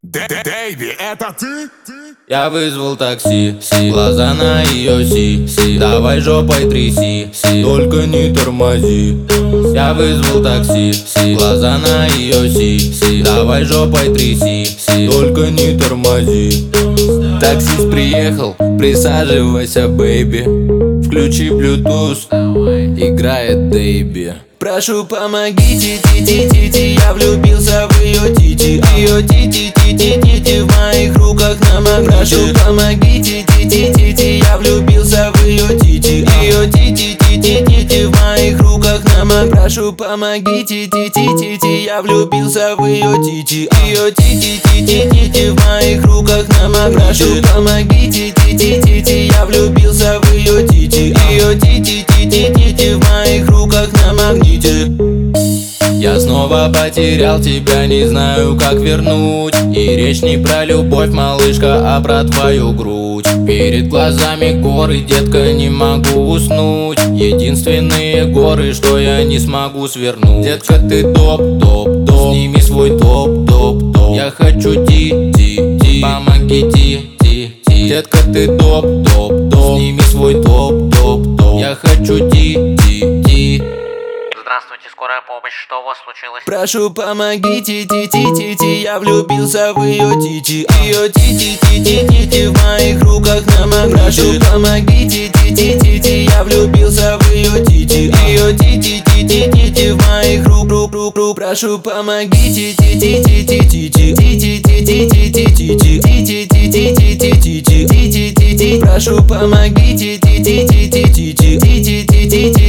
Дэйби, это ты? Я вызвал такси, глаза на ее си, давай жопой тряси, только не тормози. Я вызвал такси, глаза на ее си, давай жопой тряси, только не тормози. Таксист приехал, присаживайся, бэйби. Включи Bluetooth, играет Дэйби. Прошу, помогите, ти-ти-ти-ти, я влюбился в ее тити. Ее ти-ти-ти-ти-ти в моих руках намок. Прошу, помогите, ти-ти-ти-ти, я влюбился в ее тити. Ее ти-ти-ти-ти-ти в моих руках намок. Прошу, помогите, ти-ти-ти-ти, я влюбился в ее тити. Ее ти-ти-ти-ти-ти в моих руках намок. Прошу, помогите, ти-ти-ти-ти, я влюбился в ее тити. Ее ти-ти-ти-ти-ти в моих руках на магните. Я снова потерял тебя, не знаю, как вернуть. И речь не про любовь, малышка, а про твою грудь. Перед глазами горы, детка, не могу уснуть. Единственные горы, что я не смогу свернуть. Детка, ты топ-топ-топ, сними свой топ-топ-топ. Я хочу ти-ти-ти, помоги ти-ти-ти. Детка, ты топ-топ-топ, сними свой топ-топ-топ. Я хочу ти-ти-ти. Здравствуйте, скорая помощь, что у вас случилось? Прошу, помогите, ти-ти-ти-ти, я влюбился в ее тити. Ее ти-ти-ти-ти-ти в моих руках намок. Прошу, помогите, ти-ти-ти-ти, я влюбился в ее тити. Ее ти-ти-ти-ти-ти в моих руках. Прошу, помогите, ти-ти-ти-ти-ти, ти-ти-ти-ти-ти-ти, ти-ти-ти-ти-ти-ти. Прошу, помогите, ти-ти-ти-ти-ти, ти-ти-ти-ти-ти.